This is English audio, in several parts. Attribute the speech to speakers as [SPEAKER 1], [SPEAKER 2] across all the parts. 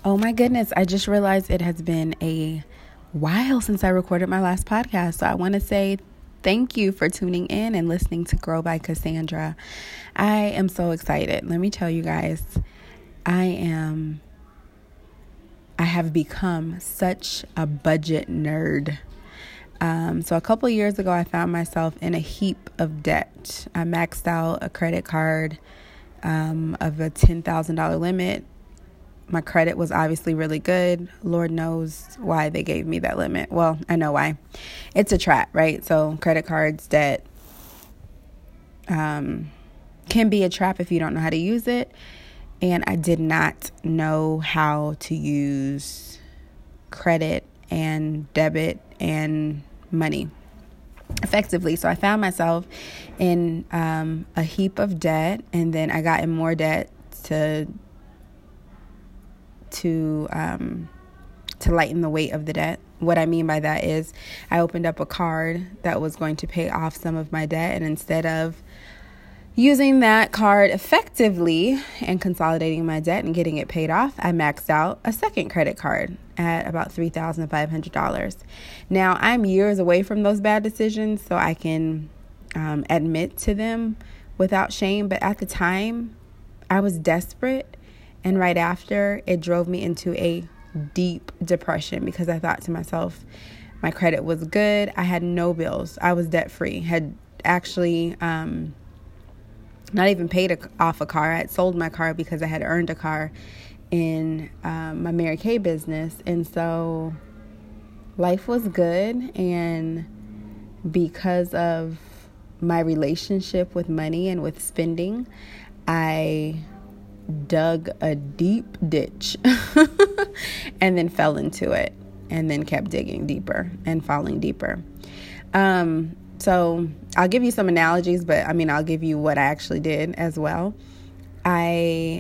[SPEAKER 1] Oh my goodness, I just realized it has been a while since I recorded my last podcast. So I want to say thank you for tuning in and listening to Grow by Cassandra. I am so excited. Let me tell you guys, I have become such a budget nerd. So a couple years ago, I found myself in a heap of debt. I maxed out a credit card of a $10,000 limit. My credit was obviously really good. Lord knows why they gave me that limit. Well, I know why. It's a trap, right? So credit cards, debt can be a trap if you don't know how to use it. And I did not know how to use credit and debit and money effectively. So I found myself in a heap of debt, and then I got in more debt to lighten the weight of the debt. What I mean by that is I opened up a card that was going to pay off some of my debt, and instead of using that card effectively and consolidating my debt and getting it paid off, I maxed out a second credit card at about $3,500. Now, I'm years away from those bad decisions, so I can admit to them without shame. But at the time, I was desperate. And right after, it drove me into a deep depression because I thought to myself, my credit was good. I had no bills. I was debt-free. Had actually not even paid off a car. I had sold my car because I had earned a car in my Mary Kay business. And so life was good. And because of my relationship with money and with spending, I dug a deep ditch and then fell into it and then kept digging deeper and falling deeper. So I'll give you some analogies, but I'll give you what I actually did as well. I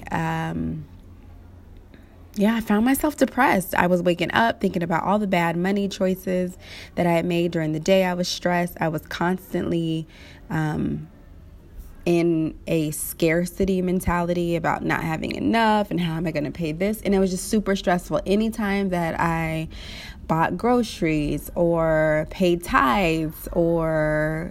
[SPEAKER 1] found myself depressed. I was waking up thinking about all the bad money choices that I had made during the day. I was stressed. I was constantly in a scarcity mentality about not having enough and how am I going to pay this. And it was just super stressful. Anytime that I bought groceries or paid tithes or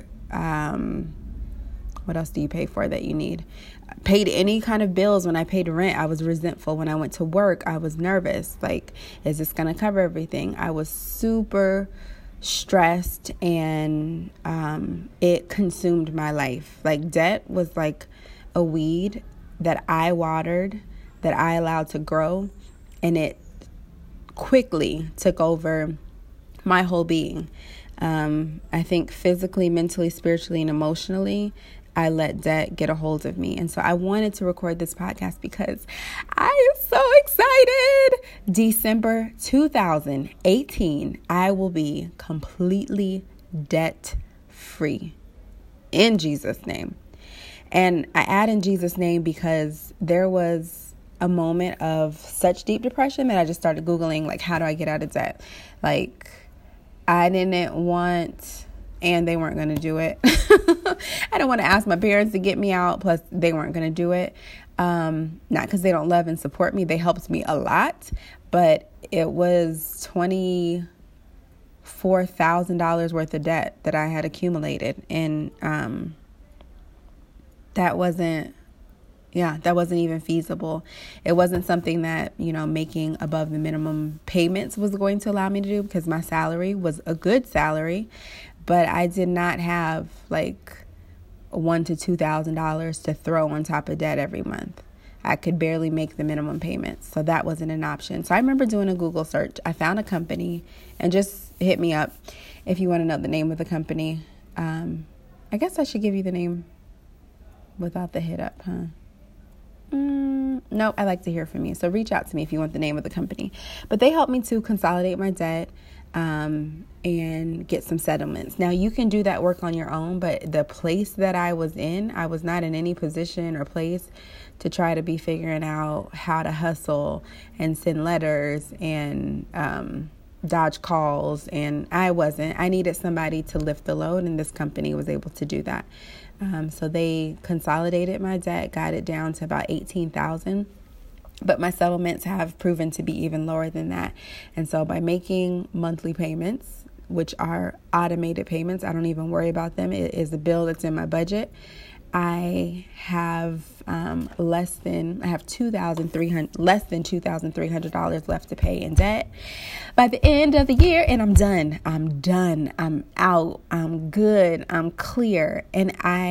[SPEAKER 1] what else do you pay for that you need? Paid any kind of bills. When I paid rent, I was resentful. When I went to work, I was nervous. Like, is this going to cover everything? I was super stressed, and it consumed my life. Like, debt was like a weed that I watered, that I allowed to grow, and it quickly took over my whole being. I think physically, mentally, spiritually, and emotionally, I let debt get a hold of me. And so I wanted to record this podcast because I am so excited. December 2018, I will be completely debt free in Jesus' name. And I add in Jesus' name because there was a moment of such deep depression that I just started Googling, like, how do I get out of debt? Like, I didn't want, and they weren't going to do it. I didn't want to ask my parents to get me out. Plus, they weren't going to do it. Not because they don't love and support me. They helped me a lot. But it was $24,000 worth of debt that I had accumulated. And that wasn't even feasible. It wasn't something that, making above the minimum payments was going to allow me to do, because my salary was a good salary. But I did not have like $1,000 to $2,000 to throw on top of debt every month. I could barely make the minimum payments. So that wasn't an option. So I remember doing a Google search. I found a company, and just hit me up if you want to know the name of the company. I guess I should give you the name without the hit up, huh? Nope, I like to hear from you. So reach out to me if you want the name of the company. But they helped me to consolidate my debt and get some settlements. Now, you can do that work on your own, but the place that I was in, I was not in any position or place to try to be figuring out how to hustle and send letters and dodge calls. And I wasn't. I needed somebody to lift the load, and this company was able to do that. So they consolidated my debt, got it down to about $18,000. But my settlements have proven to be even lower than that. And so by making monthly payments, which are automated payments, I don't even worry about them. It is a bill that's in my budget. I have less than $2,300 left to pay in debt by the end of the year, and I'm done. I'm out. I'm good. I'm clear. And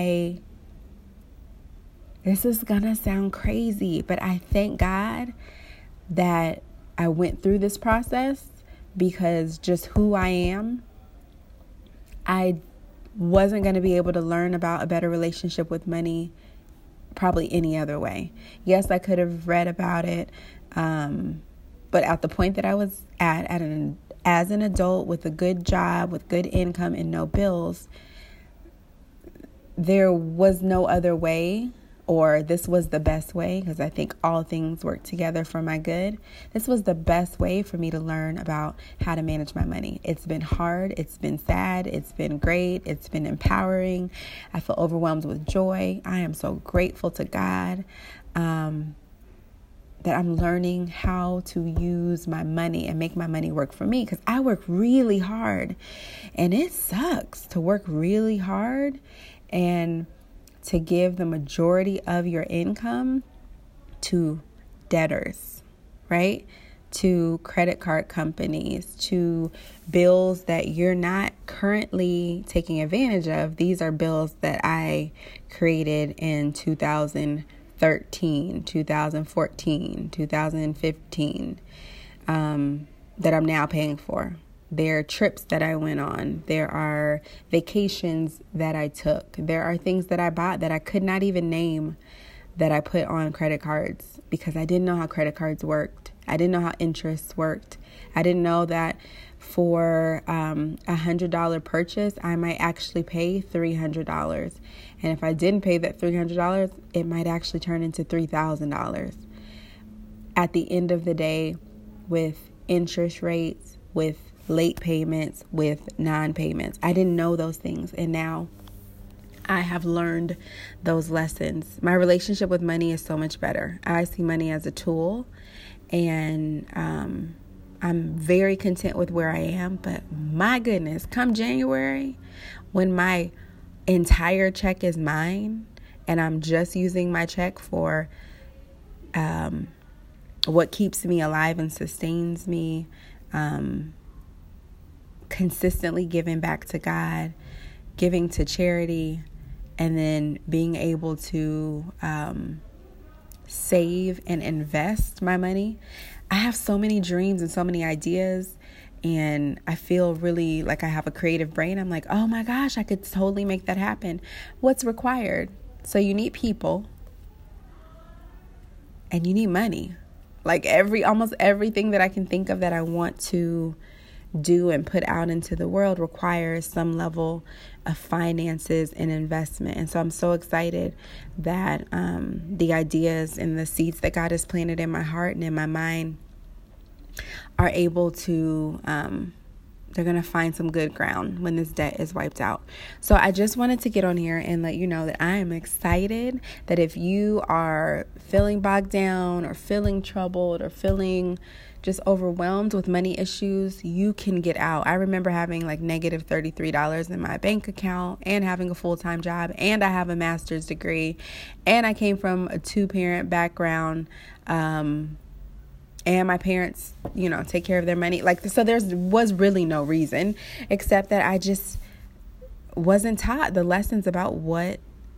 [SPEAKER 1] this is gonna sound crazy, but I thank God that I went through this process, because just who I am, I wasn't going to be able to learn about a better relationship with money probably any other way. Yes, I could have read about it, but at the point that I was as an adult with a good job, with good income and no bills, there was no other way, or this was the best way, because I think all things work together for my good. This was the best way for me to learn about how to manage my money. It's been hard. It's been sad. It's been great. It's been empowering. I feel overwhelmed with joy. I am so grateful to God that I'm learning how to use my money and make my money work for me, because I work really hard, and it sucks to work really hard and to give the majority of your income to debtors, right? To credit card companies, to bills that you're not currently taking advantage of. These are bills that I created in 2013, 2014, 2015, that I'm now paying for. There are trips that I went on. There are vacations that I took. There are things that I bought that I could not even name that I put on credit cards, because I didn't know how credit cards worked. I didn't know how interest worked. I didn't know that for $100 purchase, I might actually pay $300. And if I didn't pay that $300, it might actually turn into $3,000. At the end of the day, with interest rates, with late payments, with non-payments. I didn't know those things, and now I have learned those lessons. My relationship with money is so much better. I see money as a tool, and I'm very content with where I am. But my goodness, come January, when my entire check is mine and I'm just using my check for what keeps me alive and sustains me, consistently giving back to God, giving to charity, and then being able to save and invest my money. I have so many dreams and so many ideas, and I feel really like I have a creative brain. I'm like, oh my gosh, I could totally make that happen. What's required? So you need people, and you need money. Like almost everything that I can think of that I want to do and put out into the world requires some level of finances and investment. And so I'm so excited that the ideas and the seeds that God has planted in my heart and in my mind are able to, they're going to find some good ground when this debt is wiped out. So I just wanted to get on here and let you know that I am excited that if you are feeling bogged down or feeling troubled or feeling just overwhelmed with money issues, you can get out. I remember having like negative $33 in my bank account and having a full-time job, and I have a master's degree, and I came from a 2-parent background, and my parents, take care of their money. So there was really no reason except that I just wasn't taught the lessons about what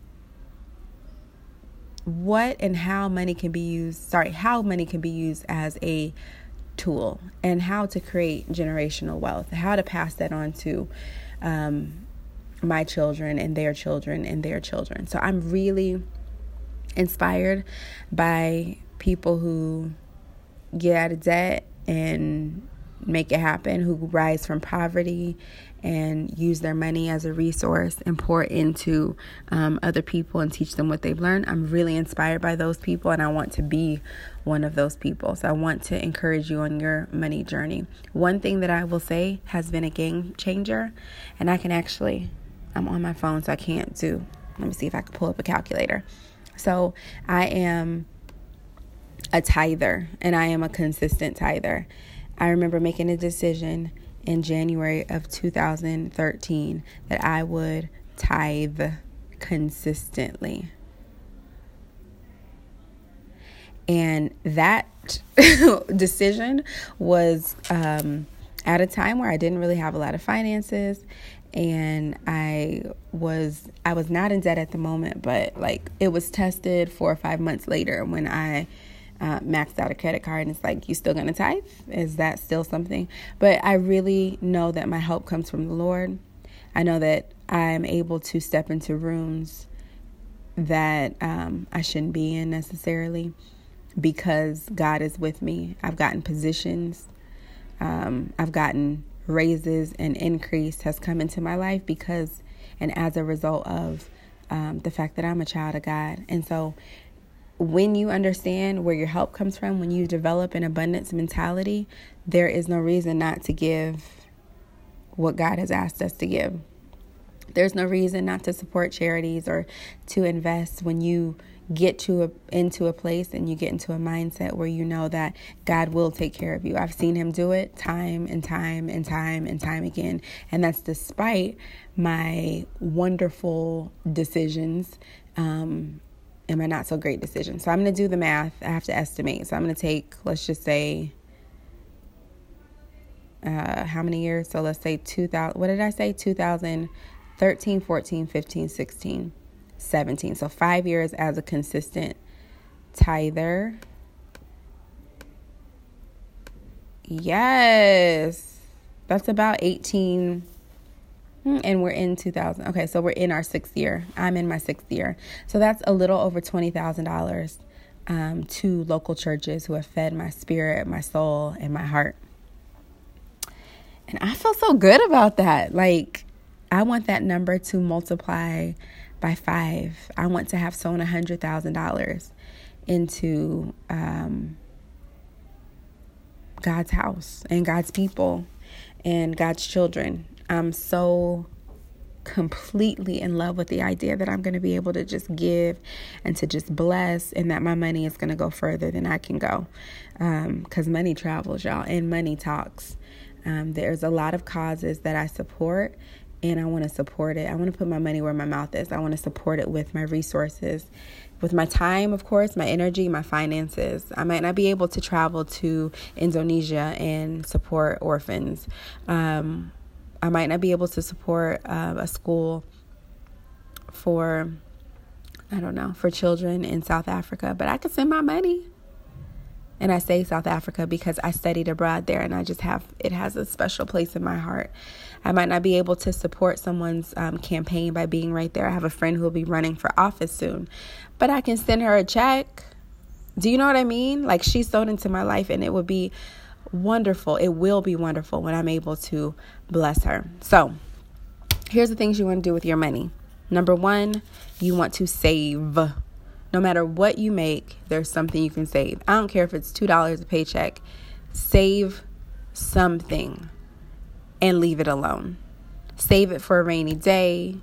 [SPEAKER 1] and how money can be used as a tool, and how to create generational wealth, how to pass that on to my children and their children and their children. So I'm really inspired by people who get out of debt and make it happen, who rise from poverty and use their money as a resource and pour into other people and teach them what they've learned. I'm really inspired by those people, and I want to be one of those people. So I want to encourage you on your money journey. One thing that I will say has been a game changer, and I'm on my phone, so I can't let me see if I can pull up a calculator. So I am a tither, and I am a consistent tither. I remember making a decision in January of 2013 that I would tithe consistently. And that decision was at a time where I didn't really have a lot of finances, and I was not in debt at the moment, but like it was tested 4 or 5 months later when I maxed out a credit card, and it's like, you still gonna tithe? Is that still something? But I really know that my help comes from the Lord. I know that I'm able to step into rooms that I shouldn't be in necessarily, because God is with me. I've gotten positions. I've gotten raises, and increase has come into my life because and as a result of the fact that I'm a child of God. And so when you understand where your help comes from, when you develop an abundance mentality, there is no reason not to give what God has asked us to give. There's no reason not to support charities or to invest when you get into a place and you get into a mindset where you know that God will take care of you. I've seen him do it time and time and time and time again. And that's despite my wonderful decisions and my not so great decisions. So I'm going to do the math. I have to estimate. So I'm going to take, let's just say, how many years? So let's say 2000. What did I say? 2013, 14, 15, 16. 17. So 5 years as a consistent tither. Yes. That's about 18. And we're in 2000. Okay, so we're in our 6th year. I'm in my 6th year. So that's a little over $20,000 to local churches who have fed my spirit, my soul, and my heart. And I feel so good about that. Like, I want that number to multiply by 5. I want to have sown $100,000 into God's house and God's people and God's children. I'm so completely in love with the idea that I'm going to be able to just give and to just bless, and that my money is going to go further than I can go, because money travels, y'all, and money talks. There's a lot of causes that I support, and I want to support it. I want to put my money where my mouth is. I want to support it with my resources, with my time, of course, my energy, my finances. I might not be able to travel to Indonesia and support orphans. I might not be able to support a school for children in South Africa, but I could send my money. And I say South Africa because I studied abroad there, and it has a special place in my heart. I might not be able to support someone's campaign by being right there. I have a friend who will be running for office soon, but I can send her a check. Do you know what I mean? Like, she sewed into my life, and it would be wonderful. It will be wonderful when I'm able to bless her. So here's the things you want to do with your money. Number 1, you want to save. No matter what you make, there's something you can save. I don't care if it's $2 a paycheck. Save something and leave it alone. Save it for a rainy day.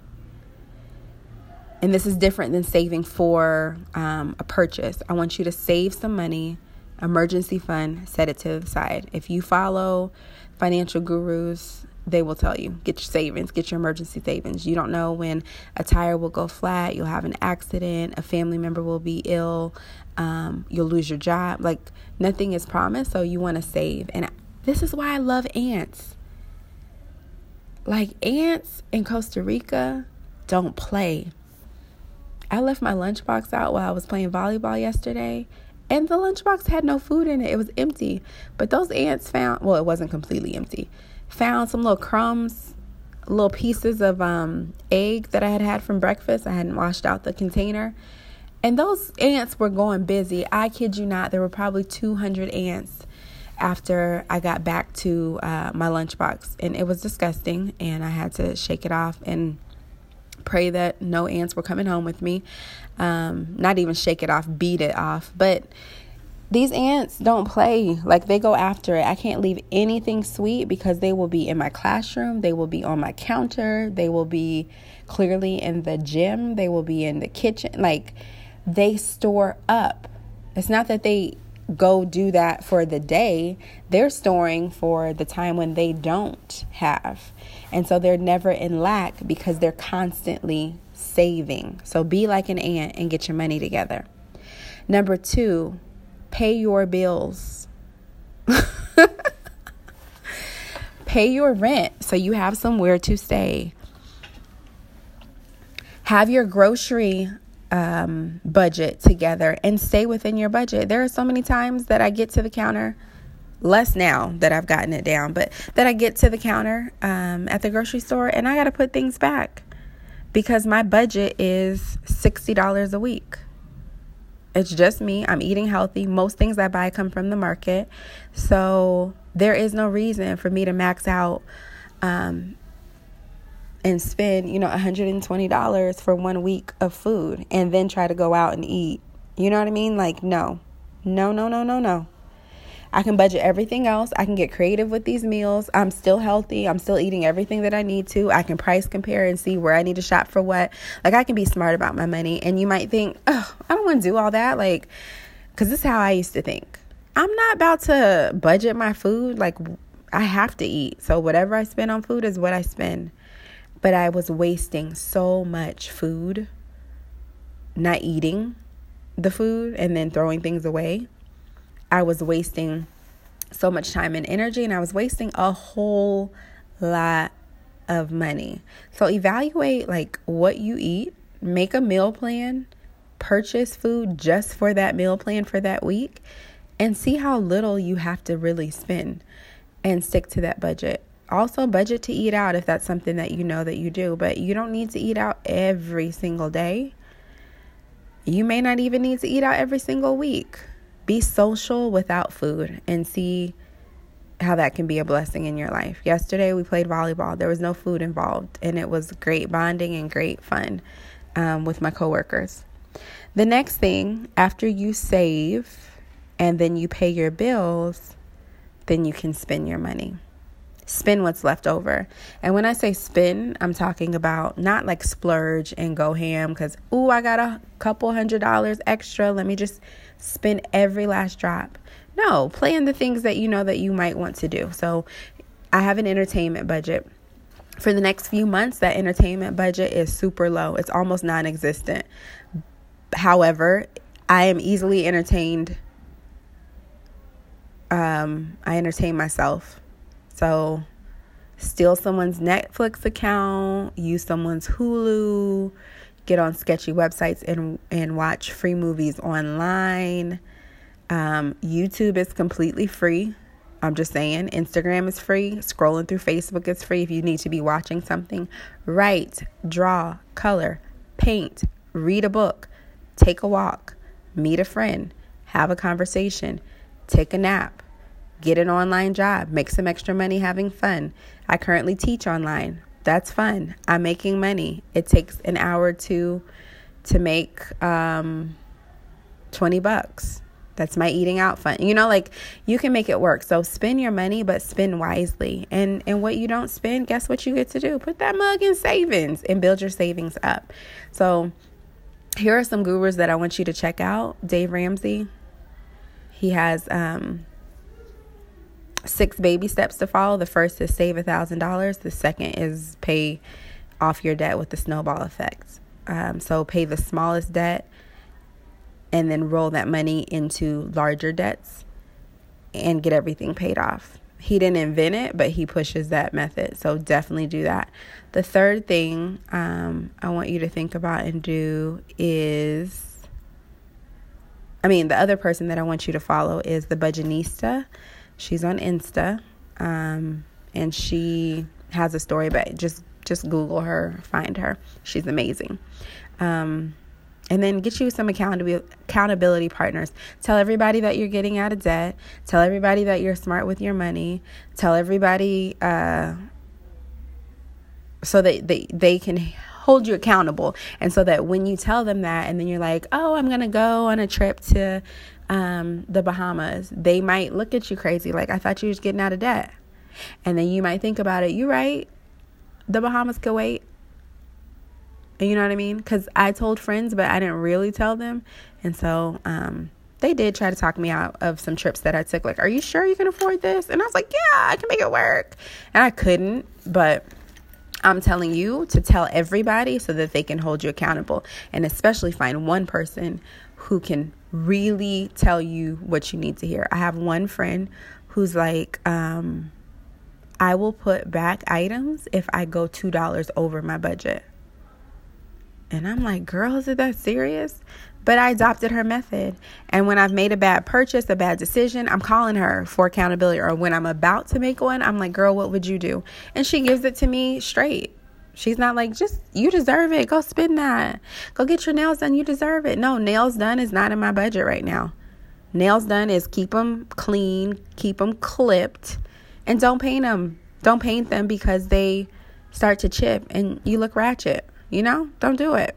[SPEAKER 1] And this is different than saving for a purchase. I want you to save some money, emergency fund, set it to the side. If you follow financial gurus, they will tell you, get your savings, get your emergency savings. You don't know when a tire will go flat, you'll have an accident, a family member will be ill, you'll lose your job. Like, nothing is promised, so you want to save. And this is why I love ants. Like, ants in Costa Rica don't play. I left my lunchbox out while I was playing volleyball yesterday, and the lunchbox had no food in it. It was empty. But those ants found, well, it wasn't completely empty, found some little crumbs, little pieces of egg that I had from breakfast. I hadn't washed out the container. And those ants were going busy. I kid you not, there were probably 200 ants after I got back to my lunchbox. And it was disgusting, and I had to shake it off and pray that no ants were coming home with me. Not even shake it off, beat it off. But these ants don't play. Like, they go after it. I can't leave anything sweet because they will be in my classroom. They will be on my counter. They will be clearly in the gym. They will be in the kitchen. Like, they store up. It's not that they go do that for the day. They're storing for the time when they don't have. And so they're never in lack because they're constantly saving. So be like an ant and get your money together. Number 2, pay your bills. Pay your rent so you have somewhere to stay. Have your grocery budget together and stay within your budget. There are so many times that I get to the counter, less now that I've gotten it down, but that I get to the counter at the grocery store and I got to put things back because my budget is $60 a week. It's just me. I'm eating healthy. Most things I buy come from the market. So there is no reason for me to max out and spend, $120 for 1 week of food and then try to go out and eat. You know what I mean? Like, no. I can budget everything else. I can get creative with these meals. I'm still healthy. I'm still eating everything that I need to. I can price compare and see where I need to shop for what. Like, I can be smart about my money. And you might think, oh, I don't want to do all that. Like, because this is how I used to think. I'm not about to budget my food. Like, I have to eat. So whatever I spend on food is what I spend. But I was wasting so much food, not eating the food and then throwing things away. I was wasting so much time and energy, and I was wasting a whole lot of money. So evaluate like what you eat, make a meal plan, purchase food just for that meal plan for that week, and see how little you have to really spend and stick to that budget. Also budget to eat out if that's something that you know that you do, but you don't need to eat out every single day. You may not even need to eat out every single week. Be social without food and see how that can be a blessing in your life. Yesterday we played volleyball. There was no food involved, and it was great bonding and great fun with my coworkers. The next thing, after you save and then you pay your bills, then you can spend your money. Spend what's left over. And when I say spend, I'm talking about not like splurge and go ham because, I got a couple $100 extra. Let me just spend every last drop. No, plan the things that you know that you might want to do. So I have an entertainment budget. For the next few months, that entertainment budget is super low. It's almost non-existent. However, I am easily entertained. I entertain myself. So steal someone's Netflix account, use someone's Hulu, get on sketchy websites and watch free movies online. YouTube is completely free. I'm just saying. Instagram is free. Scrolling through Facebook is free if you need to be watching something. Write, draw, color, paint, read a book, take a walk, meet a friend, have a conversation, take a nap. Get an online job, make some extra money having fun. I currently teach online. That's fun. I'm making money. It takes an hour or two to make $20. That's my eating out fun. You can make it work. So spend your money, but spend wisely. And what you don't spend, guess what you get to do? Put that mug in savings and build your savings up. So here are some gurus that I want you to check out. Dave Ramsey. He has 6 baby steps to follow. The first is save $1,000. The second is pay off your debt with the snowball effect. So pay the smallest debt and then roll that money into larger debts and get everything paid off. He didn't invent it, but he pushes that method. So definitely do that. The third thing I want you to think about and do is, the other person that I want you to follow is the Budgetnista. She's on Insta, and she has a story, but just Google her, find her. She's amazing. And then get you some accountability partners. Tell everybody that you're getting out of debt. Tell everybody that you're smart with your money. Tell everybody so that they can hold you accountable. And so that when you tell them that, and then you're like, oh, I'm going to go on a trip to the Bahamas, they might look at you crazy. Like, I thought you was getting out of debt. And then you might think about it. You're right. The Bahamas could wait. And you know what I mean? Because I told friends, but I didn't really tell them. And so they did try to talk me out of some trips that I took. Like, are you sure you can afford this? And I was like, yeah, I can make it work. And I couldn't, but I'm telling you to tell everybody so that they can hold you accountable, and especially find one person who can really tell you what you need to hear. I have one friend who's like, I will put back items if I go $2 over my budget. And I'm like, girl, is it that serious? But I adopted her method. And when I've made a bad purchase, a bad decision, I'm calling her for accountability. Or when I'm about to make one, I'm like, girl, what would you do? And she gives it to me straight. She's not like, just, you deserve it. Go spend that. Go get your nails done. You deserve it. No, nails done is not in my budget right now. Nails done is keep them clean, keep them clipped, and don't paint them. Don't paint them because they start to chip and you look ratchet. You know, don't do it.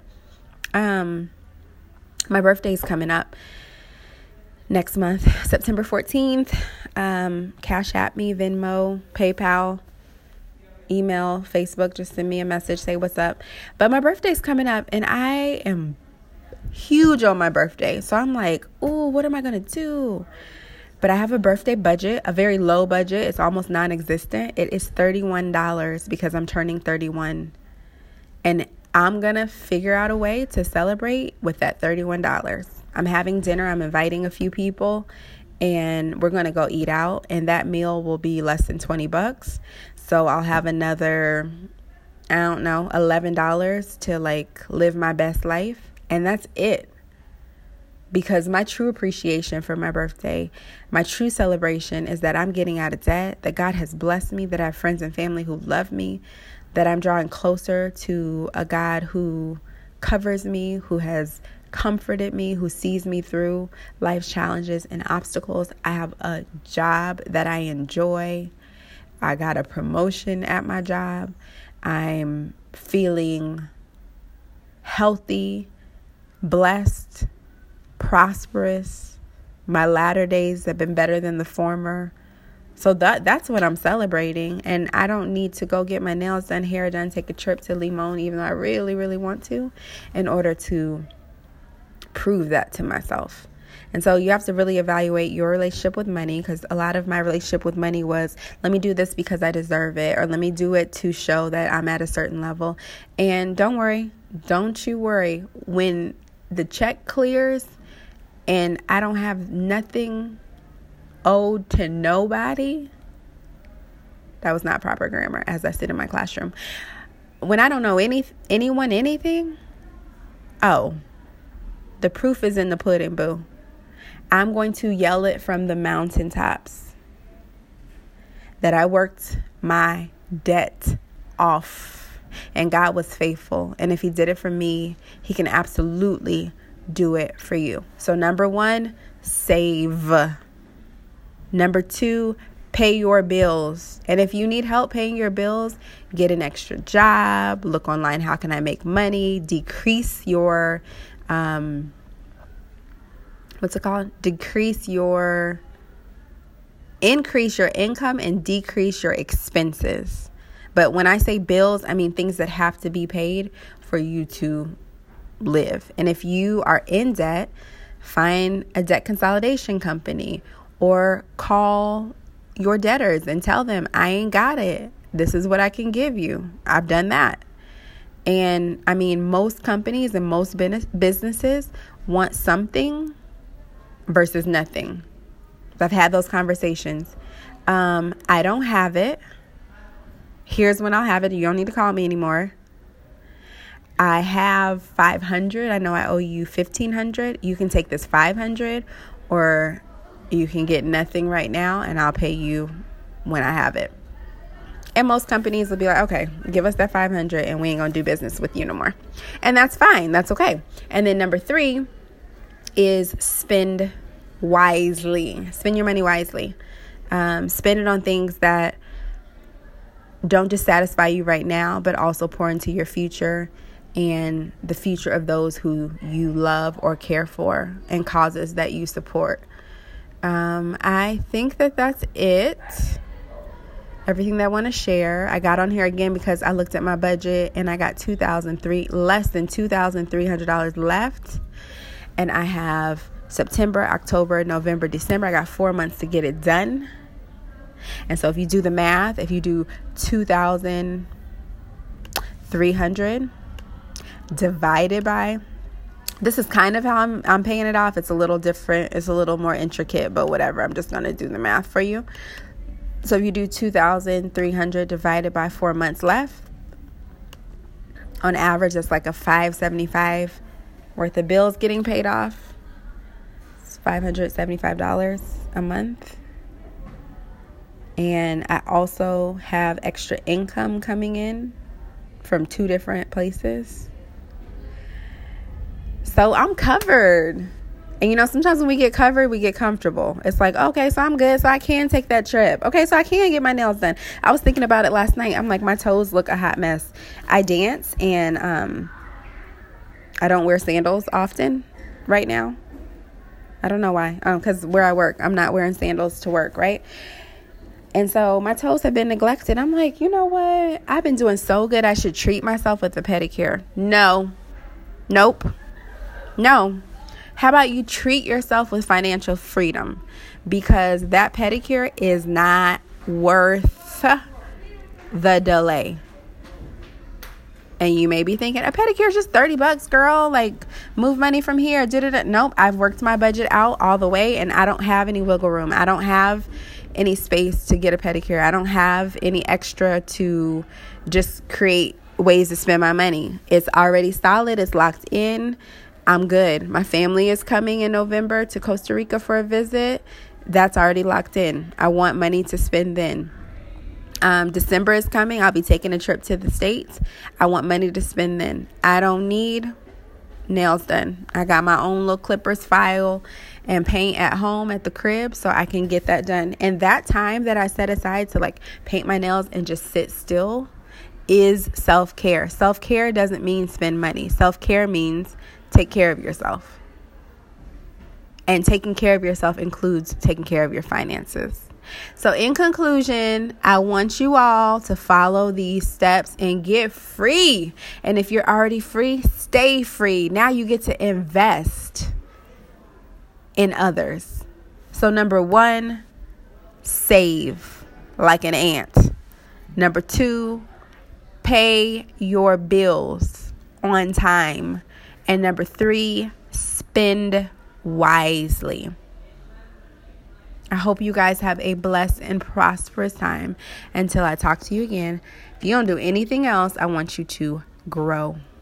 [SPEAKER 1] My birthday's coming up next month, September 14th. Cash App me, Venmo, PayPal, email, Facebook. Just send me a message, say what's up. But my birthday's coming up and I am huge on my birthday. So I'm like, oh, what am I going to do? But I have a birthday budget, a very low budget. It's almost non-existent. It is $31 because I'm turning 31. And I'm going to figure out a way to celebrate with that $31. I'm having dinner. I'm inviting a few people and we're going to go eat out. And that meal will be less than $20. So I'll have another, I don't know, $11 to like live my best life. And that's it. Because my true appreciation for my birthday, my true celebration is that I'm getting out of debt, that God has blessed me, that I have friends and family who love me, that I'm drawing closer to a God who covers me, who has comforted me, who sees me through life's challenges and obstacles. I have a job that I enjoy. I got a promotion at my job. I'm feeling healthy, blessed, prosperous. My latter days have been better than the former. So that's what I'm celebrating. And I don't need to go get my nails done, hair done, take a trip to Limon, even though I really, really want to, in order to prove that to myself. And so you have to really evaluate your relationship with money, because a lot of my relationship with money was, let me do this because I deserve it, or let me do it to show that I'm at a certain level. And don't you worry, when the check clears and I don't have nothing owed to nobody. That was not proper grammar as I sit in my classroom. When I don't know anyone anything, the proof is in the pudding, boo. I'm going to yell it from the mountaintops that I worked my debt off and God was faithful. And if he did it for me, he can absolutely do it for you. So number 1, save. Number 2, pay your bills. And if you need help paying your bills, get an extra job, look online, how can I make money, increase your income and decrease your expenses. But when I say bills, I mean things that have to be paid for you to live. And if you are in debt, find a debt consolidation company or call your debtors and tell them, I ain't got it. This is what I can give you. I've done that. And I mean, most companies and most businesses want something versus nothing. I've had those conversations. I don't have it. Here's when I'll have it. You don't need to call me anymore. I have $500. I know I owe you $1,500. You can take this $500, or you can get nothing right now, and I'll pay you when I have it. And most companies will be like, okay, give us that $500 and we ain't going to do business with you no more. And that's fine. That's okay. And then number 3 is spend wisely. Spend your money wisely. Spend it on things that don't just satisfy you right now, but also pour into your future and the future of those who you love or care for and causes that you support. I think that's it. Everything that I want to share. I got on here again because I looked at my budget and I got less than $2,300 left. And I have September, October, November, December. I got 4 months to get it done. And so if you do the math, if you do 2,300 divided by, this is kind of how I'm paying it off. It's a little different. It's a little more intricate, but whatever. I'm just going to do the math for you. So if you do 2,300 divided by 4 months left, on average, that's like a $575 worth of bills getting paid off. It's $575 a month. And I also have extra income coming in from 2 different places. So I'm covered. And sometimes when we get covered, we get comfortable. It's like, okay, so I'm good. So I can take that trip. Okay, so I can get my nails done. I was thinking about it last night. I'm like, my toes look a hot mess. I dance and I don't wear sandals often right now. I don't know why. Because where I work, I'm not wearing sandals to work, right? And so my toes have been neglected. I'm like, you know what? I've been doing so good. I should treat myself with a pedicure. No. Nope. No. How about you treat yourself with financial freedom? Because that pedicure is not worth the delay. And you may be thinking, a pedicure is just $30, girl. Like, move money from here. Nope. I've worked my budget out all the way, and I don't have any wiggle room. I don't have any space to get a pedicure. I don't have any extra to just create ways to spend my money. It's already solid. It's locked in. I'm good. My family is coming in November to Costa Rica for a visit. That's already locked in. I want money to spend then. December is coming. I'll be taking a trip to the States. I want money to spend then. I don't need nails done. I got my own little clippers, file, and paint at home at the crib so I can get that done. And that time that I set aside to paint my nails and just sit still is self-care. Self-care doesn't mean spend money. Self-care means take care of yourself. And taking care of yourself includes taking care of your finances. So in conclusion, I want you all to follow these steps and get free. And if you're already free, stay free. Now you get to invest in others. So number 1, save like an ant. Number 2, pay your bills on time. And number 3, spend wisely. I hope you guys have a blessed and prosperous time until I talk to you again. If you don't do anything else, I want you to grow.